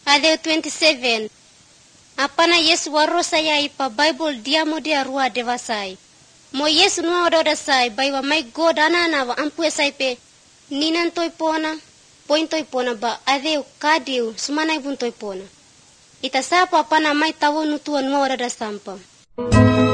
Adeu 27. Apana Yesu warosa ya ipa Bible diamo dia rua devasai. Mo Yesu nua oda sai bai wa my God anana wa ampu sai pe ninan toy pona point toy pona ba adeu kadeu sumana ibun toy pona. Ita sapa apana mai tawo nutua nua oda sampa.